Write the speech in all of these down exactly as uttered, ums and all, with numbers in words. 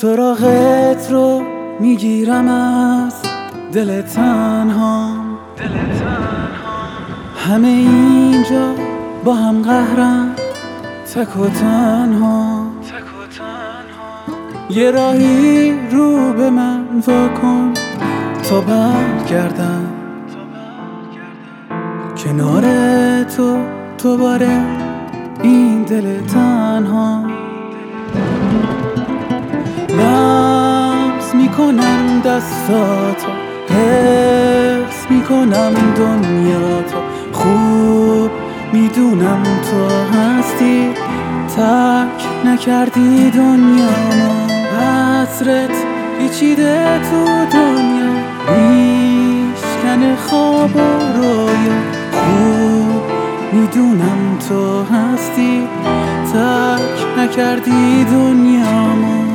سراغت رو میگیرم از دل تنها، همه اینجا با هم قهرم، تک و تنها. یه راهی رو به من واکن تا برگردم کنار تو دوباره این دل تنها. لمس میکنم دستاتو، حس میکنم دنیاتو، خوب میدونم تو هستی، ترک نکردی دنیامو. حسرت پیچیده تو دنیا، میشکنه خواب و رویا، خوب میدونم تو هستی، ترک نکردی دنیامو.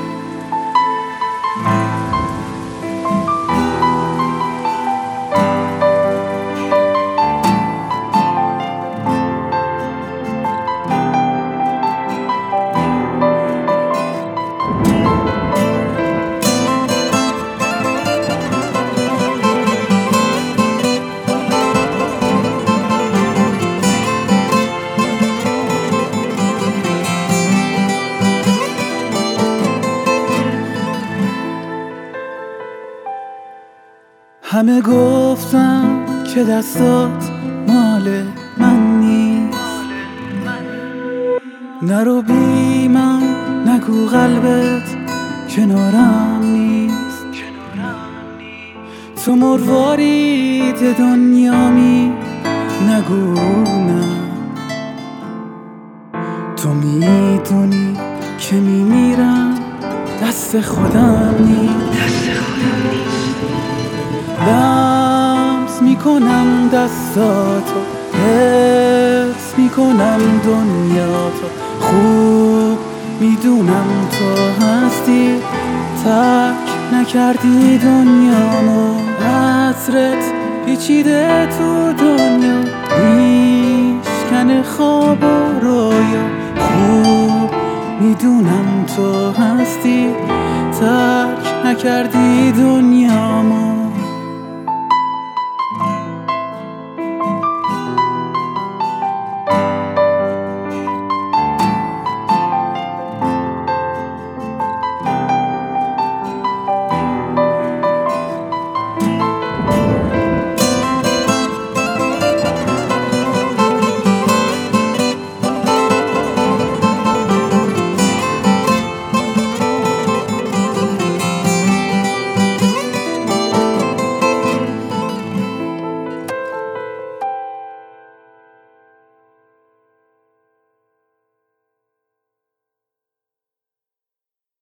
همه گفتم که دستات مال من نیست، نرو بی من، نگو قلبت کنارم نیست. تو مروارید دنیامی، نگو نه، تو میدونی که میمیرم، دست خودم نیست. لمس میکنم دستاتو، حس میکنم دنیاتو، خوب میدونم تو هستی، ترک نکردی دنیامو. حسرت پیچیده تو دنیا، میشکنه خواب و رویا، خوب میدونم تو هستی، ترک نکردی دنیامو.